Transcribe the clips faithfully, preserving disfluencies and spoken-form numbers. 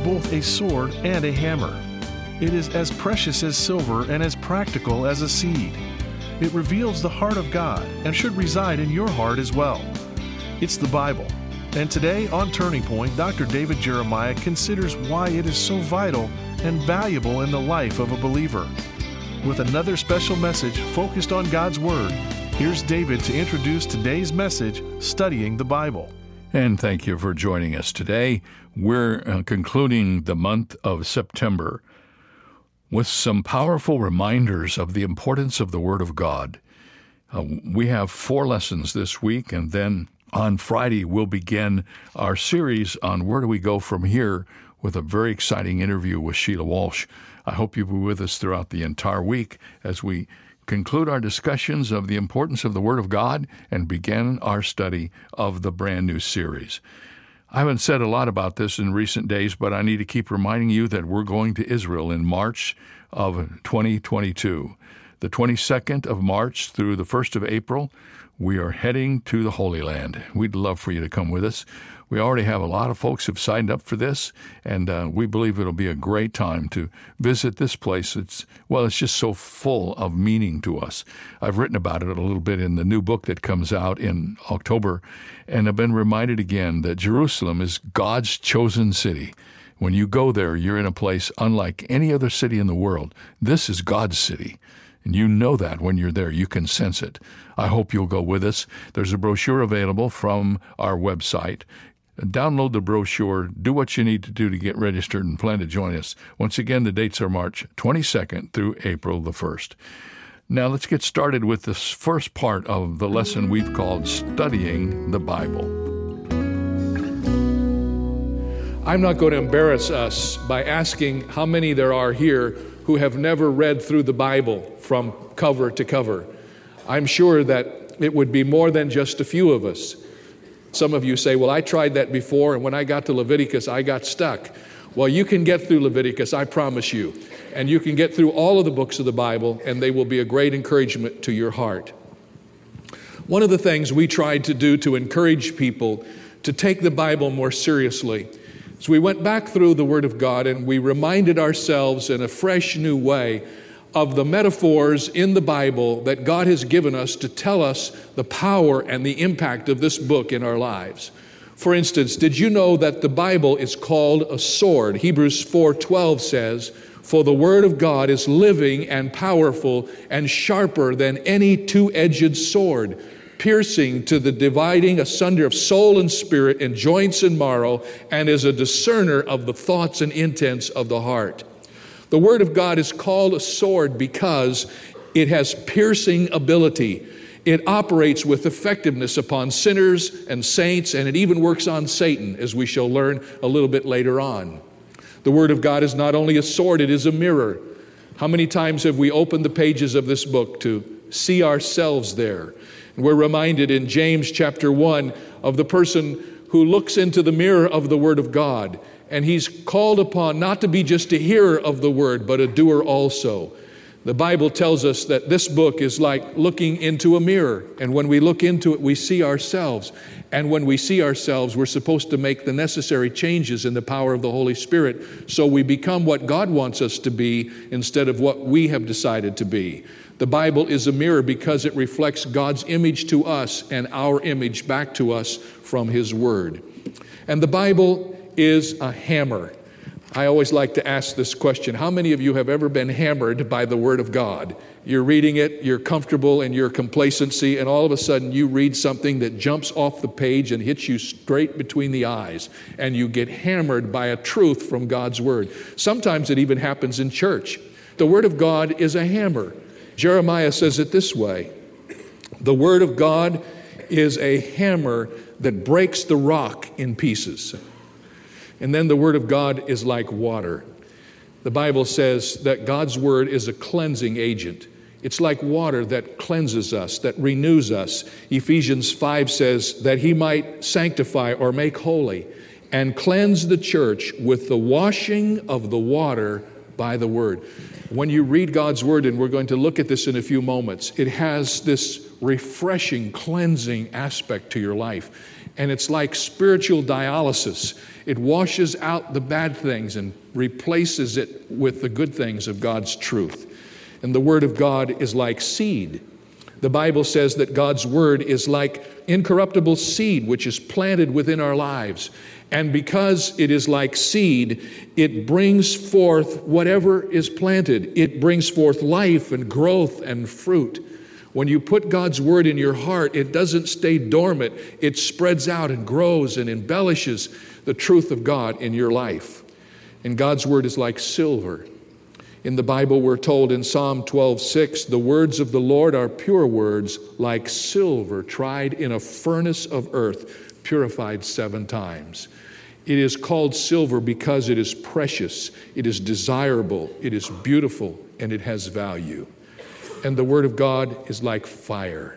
both a sword and a hammer. It is as precious as silver and as practical as a seed. It reveals the heart of God and should reside in your heart as well. It's the Bible. And today on Turning Point, Doctor David Jeremiah considers why it is so vital and valuable in the life of a believer. With another special message focused on God's Word, here's David to introduce today's message, Studying the Bible. And thank you for joining us today. We're uh, concluding the month of September with some powerful reminders of the importance of the Word of God. Uh, we have four lessons this week, and then on Friday we'll begin our series on Where Do We Go From Here with a very exciting interview with Sheila Walsh. I hope you'll be with us throughout the entire week as we conclude our discussions of the importance of the Word of God and begin our study of the brand new series. I haven't said a lot about this in recent days, but I need to keep reminding you that we're going to Israel in March of twenty twenty-two. The twenty-second of March through the first of April, we are heading to the Holy Land. We'd love for you to come with us. We already have a lot of folks who've signed up for this, and uh, we believe it'll be a great time to visit this place. It's, well, it's just so full of meaning to us. I've written about it a little bit in the new book that comes out in October, and I've been reminded again that Jerusalem is God's chosen city. When you go there, you're in a place unlike any other city in the world. This is God's city. And you know that when you're there. You can sense it. I hope you'll go with us. There's a brochure available from our website. Download the brochure. Do what you need to do to get registered and plan to join us. Once again, the dates are March twenty-second through April the first. Now let's get started with this first part of the lesson we've called Studying the Bible. I'm not going to embarrass us by asking how many there are here who have never read through the Bible from cover to cover. I'm sure that it would be more than just a few of us. Some of you say, well, I tried that before, and when I got to Leviticus, I got stuck. Well, you can get through Leviticus, I promise you. And you can get through all of the books of the Bible, and they will be a great encouragement to your heart. One of the things we tried to do to encourage people to take the Bible more seriously is we went back through the Word of God and we reminded ourselves in a fresh new way of the metaphors in the Bible that God has given us to tell us the power and the impact of this book in our lives. For instance, did you know that the Bible is called a sword? Hebrews four twelve says, "For the Word of God is living and powerful and sharper than any two-edged sword, piercing to the dividing asunder of soul and spirit and joints and marrow, and is a discerner of the thoughts and intents of the heart." The Word of God is called a sword because it has piercing ability. It operates with effectiveness upon sinners and saints, and it even works on Satan, as we shall learn a little bit later on. The Word of God is not only a sword, it is a mirror. How many times have we opened the pages of this book to see ourselves there? And we're reminded in James chapter one of the person who looks into the mirror of the Word of God. And he's called upon not to be just a hearer of the Word, but a doer also. The Bible tells us that this book is like looking into a mirror. And when we look into it, we see ourselves. And when we see ourselves, we're supposed to make the necessary changes in the power of the Holy Spirit so we become what God wants us to be instead of what we have decided to be. The Bible is a mirror because it reflects God's image to us and our image back to us from His Word. And the Bible is a hammer. I always like to ask this question: how many of you have ever been hammered by the Word of God? You're reading it, you're comfortable in your complacency, and all of a sudden you read something that jumps off the page and hits you straight between the eyes, and you get hammered by a truth from God's Word. Sometimes it even happens in church. The Word of God is a hammer. Jeremiah says it this way: the Word of God is a hammer that breaks the rock in pieces. And then the Word of God is like water. The Bible says that God's Word is a cleansing agent. It's like water that cleanses us, that renews us. Ephesians five says that He might sanctify or make holy and cleanse the church with the washing of the water by the Word. When you read God's Word, and we're going to look at this in a few moments, it has this refreshing, cleansing aspect to your life. And it's like spiritual dialysis. It washes out the bad things and replaces it with the good things of God's truth. And the Word of God is like seed. The Bible says that God's Word is like incorruptible seed which is planted within our lives. And because it is like seed, it brings forth whatever is planted. It brings forth life and growth and fruit. When you put God's Word in your heart, it doesn't stay dormant. It spreads out and grows and embellishes the truth of God in your life. And God's Word is like silver. In the Bible, we're told in Psalm twelve six, the words of the Lord are pure words, like silver tried in a furnace of earth, purified seven times. It is called silver because it is precious, it is desirable, it is beautiful, and it has value. And the Word of God is like fire.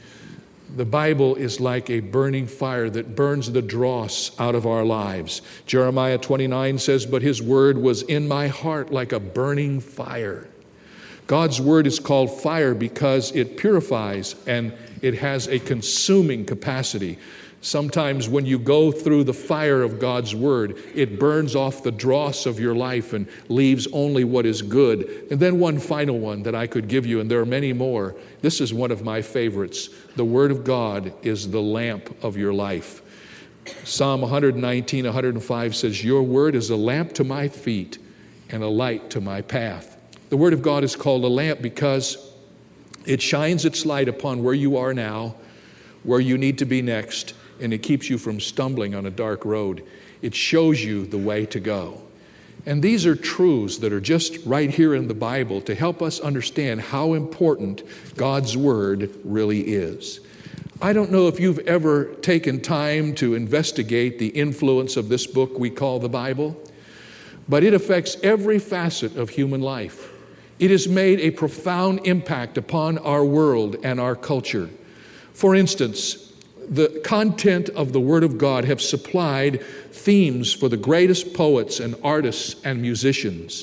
The Bible is like a burning fire that burns the dross out of our lives. Jeremiah twenty-nine says, but His Word was in my heart like a burning fire. God's Word is called fire because it purifies and it has a consuming capacity. Sometimes when you go through the fire of God's Word, it burns off the dross of your life and leaves only what is good. And then one final one that I could give you, and there are many more. This is one of my favorites. The Word of God is the lamp of your life. Psalm one nineteen, one oh five says, your Word is a lamp to my feet and a light to my path. The Word of God is called a lamp because it shines its light upon where you are now, where you need to be next, and it keeps you from stumbling on a dark road. It shows you the way to go. And these are truths that are just right here in the Bible to help us understand how important God's Word really is. I don't know if you've ever taken time to investigate the influence of this book we call the Bible, but it affects every facet of human life. It has made a profound impact upon our world and our culture. For instance, the content of the Word of God have supplied themes for the greatest poets and artists and musicians.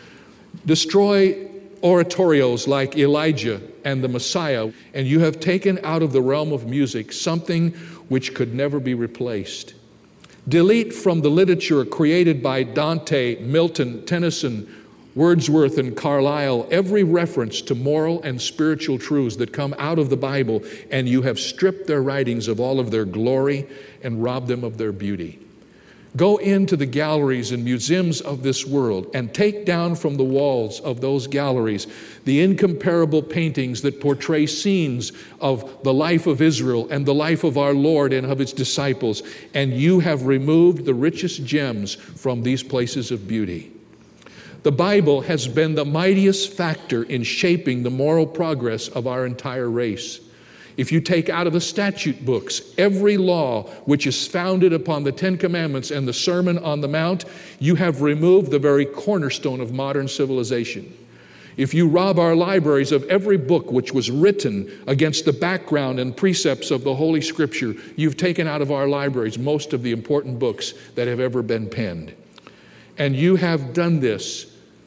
Destroy oratorios like Elijah and the Messiah, and you have taken out of the realm of music something which could never be replaced. Delete from the literature created by Dante, Milton, Tennyson, Wordsworth, and Carlyle every reference to moral and spiritual truths that come out of the Bible, and you have stripped their writings of all of their glory and robbed them of their beauty. Go into the galleries and museums of this world and take down from the walls of those galleries the incomparable paintings that portray scenes of the life of Israel and the life of our Lord and of His disciples, and you have removed the richest gems from these places of beauty. The Bible has been the mightiest factor in shaping the moral progress of our entire race. If you take out of the statute books every law which is founded upon the Ten Commandments and the Sermon on the Mount, you have removed the very cornerstone of modern civilization. If you rob our libraries of every book which was written against the background and precepts of the Holy Scripture, you've taken out of our libraries most of the important books that have ever been penned. And you have done this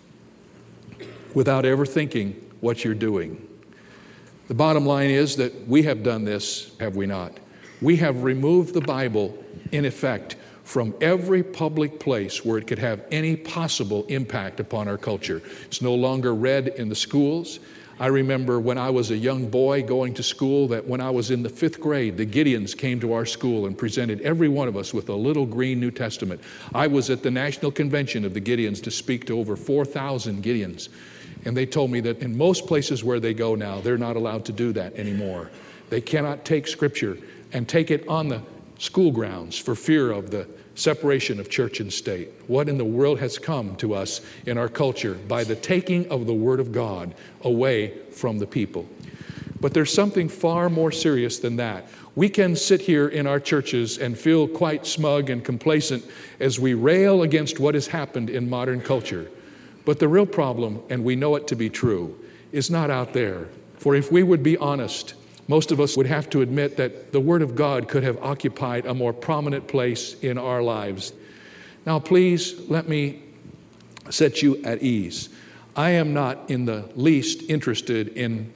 without ever thinking what you're doing. The bottom line is that we have done this, have we not? We have removed the Bible, in effect, from every public place where it could have any possible impact upon our culture. It's no longer read in the schools. I remember when I was a young boy going to school that when I was in the fifth grade, the Gideons came to our school and presented every one of us with a little green New Testament. I was at the National Convention of the Gideons to speak to over four thousand Gideons. And they told me that in most places where they go now, they're not allowed to do that anymore. They cannot take Scripture and take it on the school grounds for fear of the separation of church and state. What in the world has come to us in our culture by the taking of the Word of God away from the people? But there's something far more serious than that. We can sit here in our churches and feel quite smug and complacent as we rail against what has happened in modern culture. But the real problem, and we know it to be true, is not out there. For if we would be honest, most of us would have to admit that the Word of God could have occupied a more prominent place in our lives. Now, please let me set you at ease. I am not in the least interested in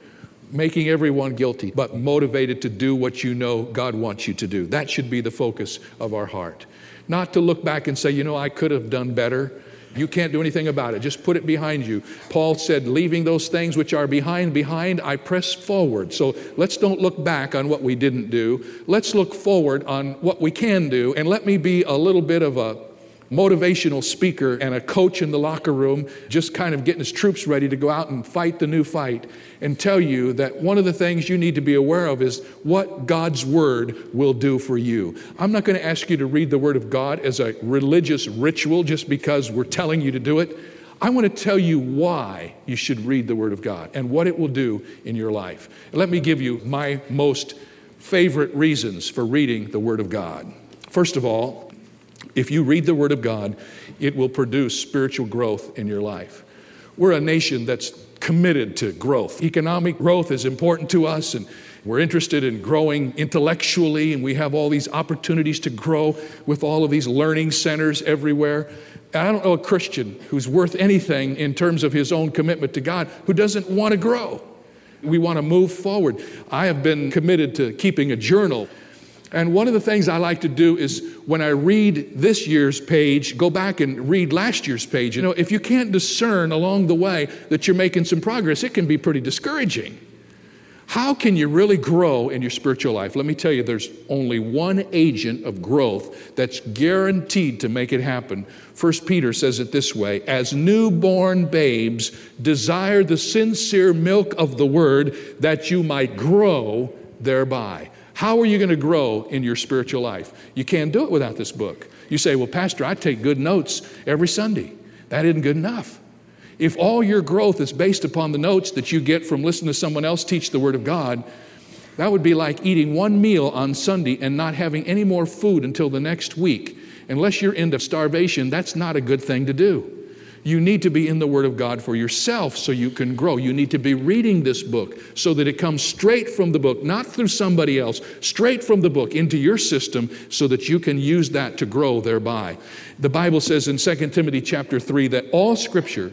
making everyone guilty, but motivated to do what you know God wants you to do. That should be the focus of our heart. Not to look back and say, you know, I could have done better. You can't do anything about it. Just put it behind you. Paul said, leaving those things which are behind, behind, I press forward. So let's don't look back on what we didn't do. Let's look forward on what we can do. And let me be a little bit of a motivational speaker and a coach in the locker room, just kind of getting his troops ready to go out and fight the new fight, and tell you that one of the things you need to be aware of is what God's Word will do for you. I'm not going to ask you to read the Word of God as a religious ritual just because we're telling you to do it. I want to tell you why you should read the Word of God and what it will do in your life. Let me give you my most favorite reasons for reading the Word of God. First of all, if you read the Word of God, it will produce spiritual growth in your life. We're a nation that's committed to growth. Economic growth is important to us, and we're interested in growing intellectually, and we have all these opportunities to grow with all of these learning centers everywhere. And I don't know a Christian who's worth anything in terms of his own commitment to God who doesn't want to grow. We want to move forward. I have been committed to keeping a journal. And one of the things I like to do is when I read this year's page, go back and read last year's page. You know, if you can't discern along the way that you're making some progress, it can be pretty discouraging. How can you really grow in your spiritual life? Let me tell you, there's only one agent of growth that's guaranteed to make it happen. First Peter says it this way, as newborn babes, desire the sincere milk of the word that you might grow thereby. How are you going to grow in your spiritual life? You can't do it without this book. You say, well, Pastor, I take good notes every Sunday. That isn't good enough. If all your growth is based upon the notes that you get from listening to someone else teach the Word of God, that would be like eating one meal on Sunday and not having any more food until the next week. Unless you're into starvation, that's not a good thing to do. You need to be in the Word of God for yourself so you can grow. You need to be reading this book so that it comes straight from the book, not through somebody else, straight from the book into your system so that you can use that to grow thereby. The Bible says in Second Timothy chapter three that all Scripture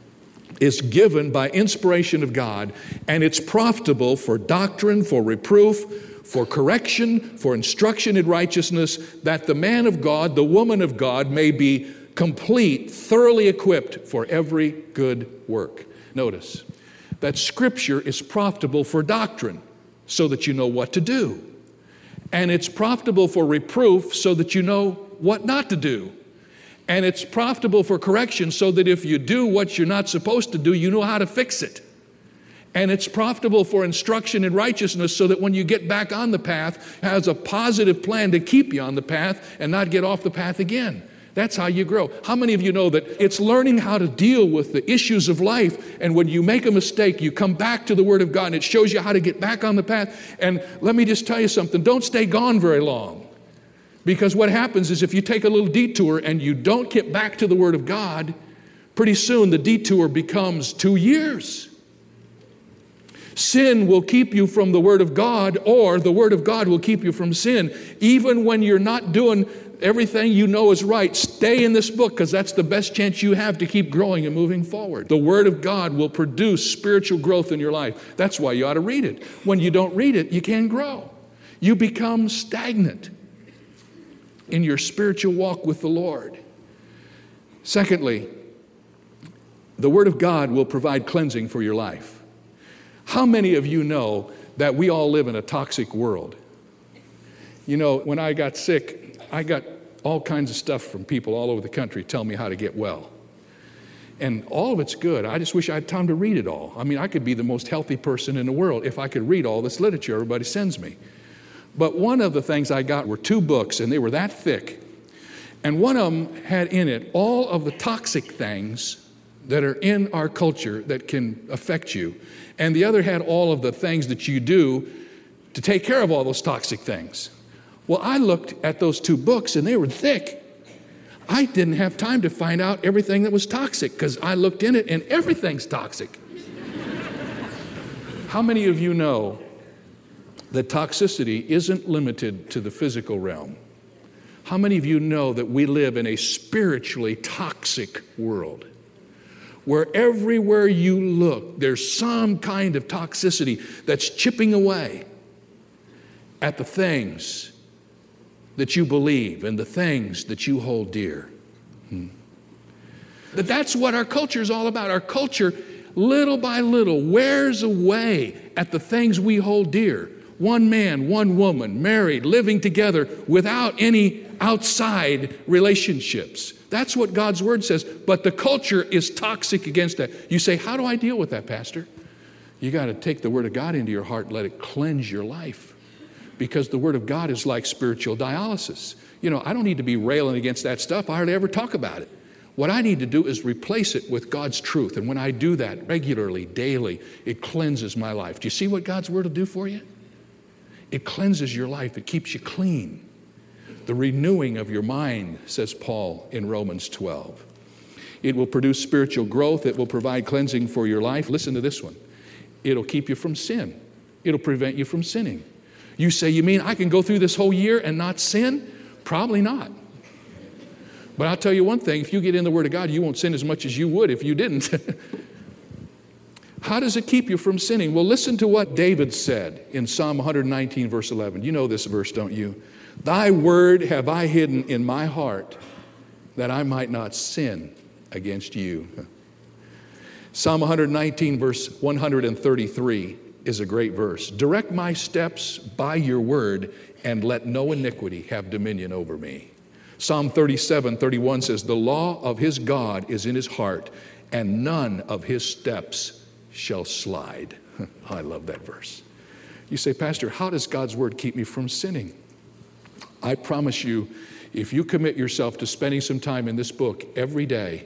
is given by inspiration of God, and it's profitable for doctrine, for reproof, for correction, for instruction in righteousness, that the man of God, the woman of God may be complete, thoroughly equipped for every good work. Notice that Scripture is profitable for doctrine so that you know what to do. And it's profitable for reproof so that you know what not to do. And it's profitable for correction so that if you do what you're not supposed to do, you know how to fix it. And it's profitable for instruction in righteousness so that when you get back on the path, it has a positive plan to keep you on the path and not get off the path again. That's how you grow. How many of you know that it's learning how to deal with the issues of life, and when you make a mistake, you come back to the Word of God and it shows you how to get back on the path. And let me just tell you something, don't stay gone very long. Because what happens is if you take a little detour and you don't get back to the Word of God, pretty soon the detour becomes two years. Sin will keep you from the Word of God, or the Word of God will keep you from sin. Even when you're not doing everything you know is right, stay in this book because that's the best chance you have to keep growing and moving forward. The Word of God will produce spiritual growth in your life. That's why you ought to read it. When you don't read it, you can't grow. You become stagnant in your spiritual walk with the Lord. Secondly, the Word of God will provide cleansing for your life. How many of you know that we all live in a toxic world? You know, when I got sick, I got all kinds of stuff from people all over the country telling me how to get well. And all of it's good. I just wish I had time to read it all. I mean, I could be the most healthy person in the world if I could read all this literature everybody sends me. But one of the things I got were two books, and they were that thick. And one of them had in it all of the toxic things that are in our culture that can affect you. And the other had all of the things that you do to take care of all those toxic things. Well, I looked at those two books, and they were thick. I didn't have time to find out everything that was toxic because I looked in it, and everything's toxic. How many of you know that toxicity isn't limited to the physical realm? How many of you know that we live in a spiritually toxic world? where everywhere you look, there's some kind of toxicity that's chipping away at the things that you believe and the things that you hold dear. Hmm. But that's what our culture is all about. Our culture, little by little, wears away at the things we hold dear. One man, one woman, married, living together without any outside relationships. That's what God's Word says. But the culture is toxic against that. You say, how do I deal with that, Pastor? You got to take the Word of God into your heart and let it cleanse your life. Because the Word of God is like spiritual dialysis. You know, I don't need to be railing against that stuff. I hardly ever talk about it. What I need to do is replace it with God's truth. And when I do that regularly, daily, it cleanses my life. Do you see what God's Word will do for you? It cleanses your life. It keeps you clean. The renewing of your mind, says Paul in Romans twelve. It will produce spiritual growth. It will provide cleansing for your life. Listen to this one. It'll keep you from sin. It'll prevent you from sinning. You say, you mean I can go through this whole year and not sin? Probably not. But I'll tell you one thing, if you get in the Word of God, you won't sin as much as you would if you didn't. How does it keep you from sinning? Well, listen to what David said in Psalm one nineteen, verse eleven. You know this verse, don't you? Thy word have I hidden in my heart, that I might not sin against you. Psalm one nineteen, verse one thirty-three is a great verse. Direct my steps by your word, and let no iniquity have dominion over me. Psalm thirty-seven, thirty-one says, the law of his God is in his heart, and none of his steps shall slide. I love that verse. You say, Pastor, how does God's word keep me from sinning? I promise you, if you commit yourself to spending some time in this book every day,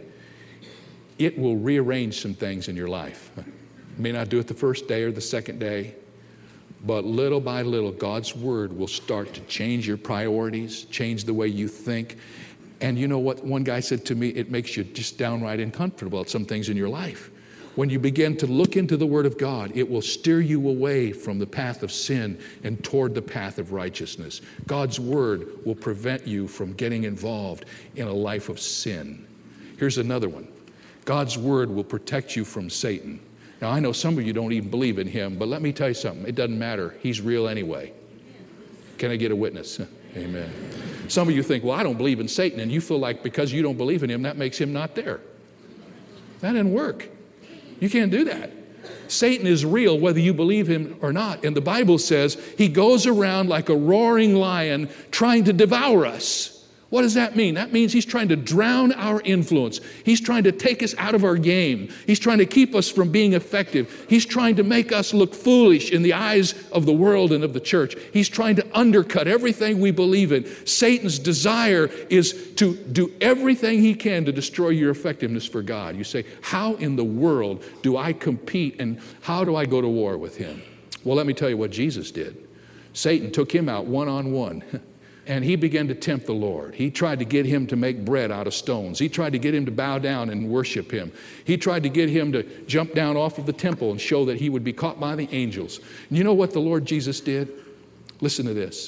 it will rearrange some things in your life. You may not do it the first day or the second day, but little by little, God's word will start to change your priorities, change the way you think. And you know what? One guy said to me, it makes you just downright uncomfortable at some things in your life. When you begin to look into the Word of God, it will steer you away from the path of sin and toward the path of righteousness. God's Word will prevent you from getting involved in a life of sin. Here's another one. God's Word will protect you from Satan. Now, I know some of you don't even believe in him, but let me tell you something. It doesn't matter. He's real anyway. Can I get a witness? Amen. Some of you think, well, I don't believe in Satan, and you feel like because you don't believe in him, that makes him not there. That didn't work. You can't do that. Satan is real whether you believe him or not. And the Bible says he goes around like a roaring lion trying to devour us. What does that mean? That means he's trying to drown our influence. He's trying to take us out of our game. He's trying to keep us from being effective. He's trying to make us look foolish in the eyes of the world and of the church. He's trying to undercut everything we believe in. Satan's desire is to do everything he can to destroy your effectiveness for God. You say, how in the world do I compete and how do I go to war with him? Well, let me tell you what Jesus did. Satan took him out one-on-one. And he began to tempt the Lord. He tried to get him to make bread out of stones. He tried to get him to bow down and worship him. He tried to get him to jump down off of the temple and show that he would be caught by the angels. And you know what the Lord Jesus did? Listen to this.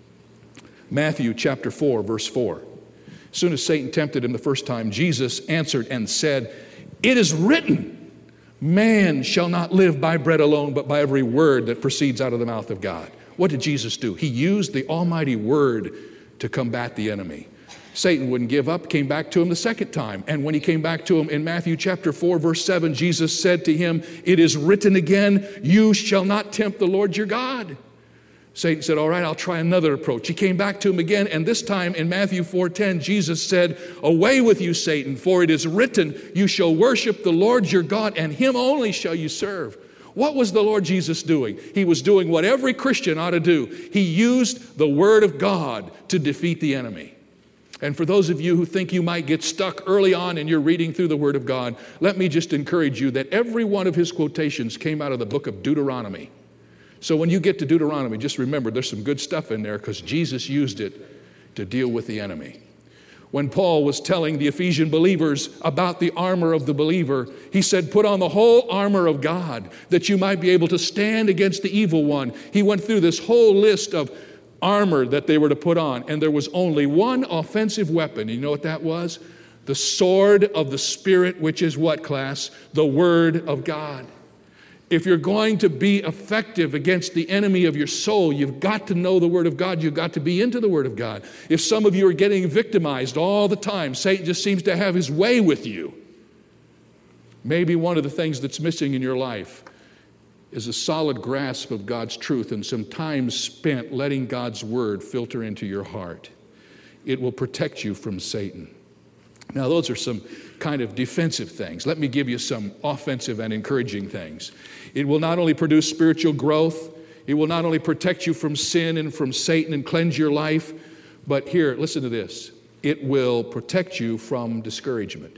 Matthew chapter four, verse four. As soon as Satan tempted him the first time, Jesus answered and said, it is written, man shall not live by bread alone, but by every word that proceeds out of the mouth of God. What did Jesus do? He used the almighty word to combat the enemy. Satan wouldn't give up, came back to him the second time. And when he came back to him in Matthew chapter four, verse seven, Jesus said to him, it is written again, you shall not tempt the Lord your God. Satan said, all right, I'll try another approach. He came back to him again, and this time in Matthew four ten, Jesus said, away with you, Satan, for it is written, you shall worship the Lord your God, and him only shall you serve. What was the Lord Jesus doing? He was doing what every Christian ought to do. He used the Word of God to defeat the enemy. And for those of you who think you might get stuck early on in your reading through the Word of God, let me just encourage you that every one of his quotations came out of the book of Deuteronomy. So when you get to Deuteronomy, just remember there's some good stuff in there because Jesus used it to deal with the enemy. When Paul was telling the Ephesian believers about the armor of the believer, he said, put on the whole armor of God that you might be able to stand against the evil one. He went through this whole list of armor that they were to put on, and there was only one offensive weapon. You know what that was? The sword of the Spirit, which is what, class? The Word of God. If you're going to be effective against the enemy of your soul, you've got to know the Word of God. You've got to be into the Word of God. If some of you are getting victimized all the time, Satan just seems to have his way with you. Maybe one of the things that's missing in your life is a solid grasp of God's truth and some time spent letting God's Word filter into your heart. It will protect you from Satan. Now, those are some kind of defensive things. Let me give you some offensive and encouraging things. It will not only produce spiritual growth, it will not only protect you from sin and from Satan and cleanse your life, but here, listen to this. It will protect you from discouragement.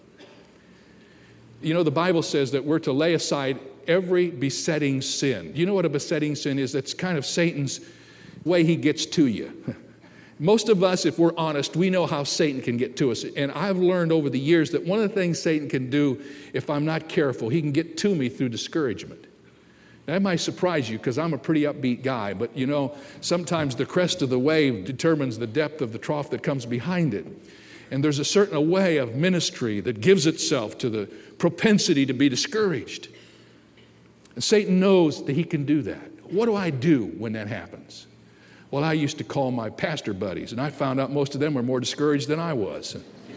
You know, the Bible says that we're to lay aside every besetting sin. You know what a besetting sin is? That's kind of Satan's way he gets to you. Most of us, if we're honest, we know how Satan can get to us. And I've learned over the years that one of the things Satan can do, if I'm not careful, he can get to me through discouragement. That might surprise you because I'm a pretty upbeat guy, but you know, sometimes the crest of the wave determines the depth of the trough that comes behind it. And there's a certain way of ministry that gives itself to the propensity to be discouraged. And Satan knows that he can do that. What do I do when that happens? Well, I used to call my pastor buddies, and I found out most of them were more discouraged than I was.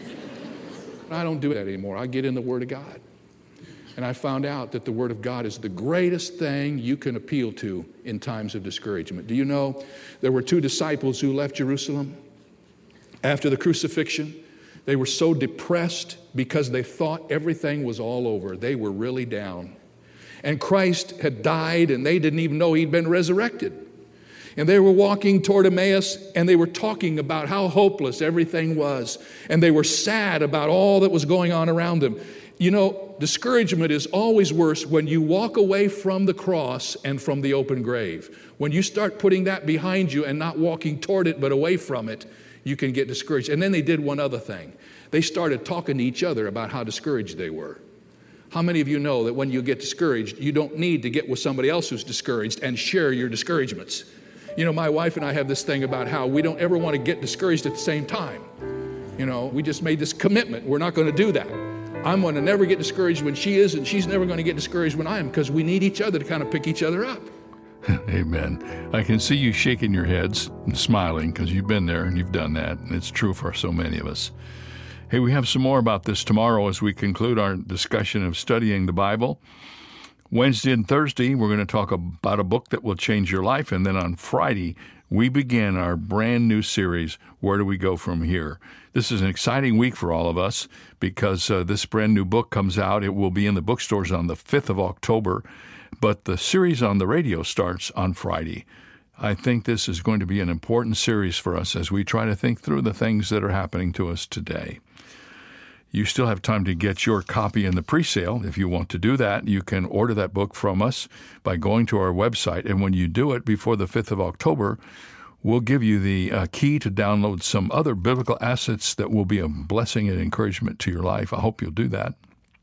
I don't do that anymore. I get in the Word of God. And I found out that the Word of God is the greatest thing you can appeal to in times of discouragement. Do you know there were two disciples who left Jerusalem after the crucifixion? They were so depressed because they thought everything was all over. They were really down. And Christ had died, and they didn't even know he'd been resurrected. And they were walking toward Emmaus, and they were talking about how hopeless everything was. And they were sad about all that was going on around them. You know, discouragement is always worse when you walk away from the cross and from the open grave. When you start putting that behind you and not walking toward it but away from it, you can get discouraged. And then they did one other thing. They started talking to each other about how discouraged they were. How many of you know that when you get discouraged, you don't need to get with somebody else who's discouraged and share your discouragements? You know, my wife and I have this thing about how we don't ever want to get discouraged at the same time. You know, we just made this commitment. We're not going to do that. I'm going to never get discouraged when she is, and she's never going to get discouraged when I am, because we need each other to kind of pick each other up. Amen. I can see you shaking your heads and smiling because you've been there and you've done that, and it's true for so many of us. Hey, we have some more about this tomorrow as we conclude our discussion of studying the Bible. Wednesday and Thursday, we're going to talk about a book that will change your life, and then on Friday, we begin our brand new series, Where Do We Go From Here? This is an exciting week for all of us because uh, this brand new book comes out. It will be in the bookstores on the fifth of October, but the series on the radio starts on Friday. I think this is going to be an important series for us as we try to think through the things that are happening to us today. You still have time to get your copy in the pre-sale. If you want to do that, you can order that book from us by going to our website. And when you do it before the fifth of October, we'll give you the uh, key to download some other biblical assets that will be a blessing and encouragement to your life. I hope you'll do that.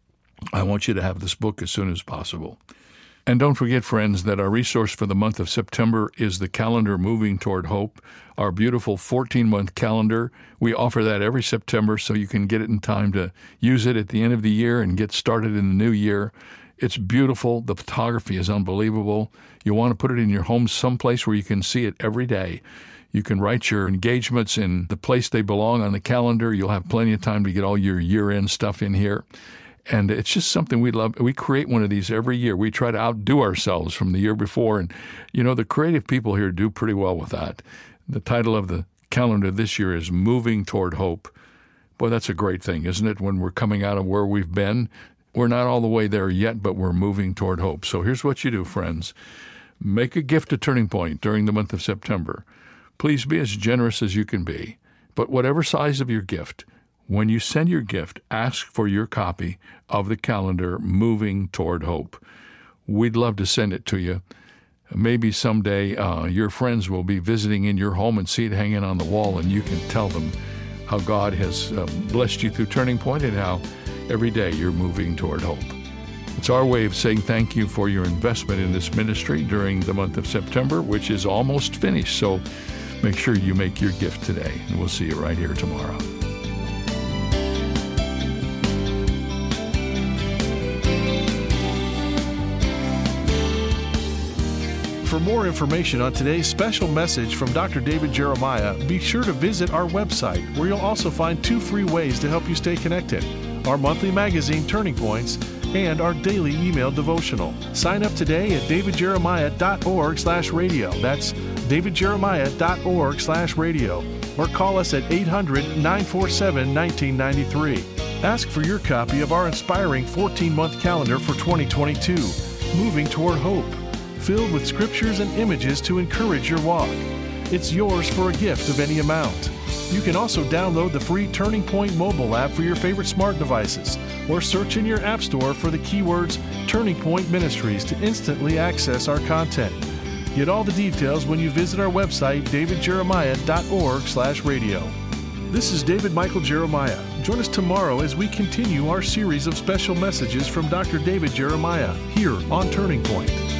I want you to have this book as soon as possible. And don't forget, friends, that our resource for the month of September is the calendar Moving Toward Hope, our beautiful fourteen-month calendar. We offer that every September so you can get it in time to use it at the end of the year and get started in the new year. It's beautiful. The photography is unbelievable. You want to put it in your home someplace where you can see it every day. You can write your engagements in the place they belong on the calendar. You'll have plenty of time to get all your year-end stuff in here. And it's just something we love. We create one of these every year. We try to outdo ourselves from the year before. And, you know, the creative people here do pretty well with that. The title of the calendar this year is Moving Toward Hope. Boy, that's a great thing, isn't it? When we're coming out of where we've been, we're not all the way there yet, but we're moving toward hope. So here's what you do, friends. Make a gift to Turning Point during the month of September. Please be as generous as you can be. But whatever size of your gift, when you send your gift, ask for your copy of the calendar Moving Toward Hope. We'd love to send it to you. Maybe someday uh, your friends will be visiting in your home and see it hanging on the wall, and you can tell them how God has uh, blessed you through Turning Point and how every day you're moving toward hope. It's our way of saying thank you for your investment in this ministry during the month of September, which is almost finished. So make sure you make your gift today, and we'll see you right here tomorrow. For more information on today's special message from Doctor David Jeremiah, be sure to visit our website, where you'll also find two free ways to help you stay connected: our monthly magazine, Turning Points, and our daily email devotional. Sign up today at davidjeremiah.org slash radio. That's davidjeremiah.org slash radio. Or call us at eight hundred, nine four seven, one nine nine three. Ask for your copy of our inspiring fourteen-month calendar for twenty twenty-two, Moving Toward Hope, filled with scriptures and images to encourage your walk. It's yours for a gift of any amount. You can also download the free Turning Point mobile app for your favorite smart devices, or search in your app store for the keywords Turning Point Ministries to instantly access our content. Get all the details when you visit our website, davidjeremiah.org slash radio. This is David Michael Jeremiah. Join us tomorrow as we continue our series of special messages from Doctor David Jeremiah here on Turning Point.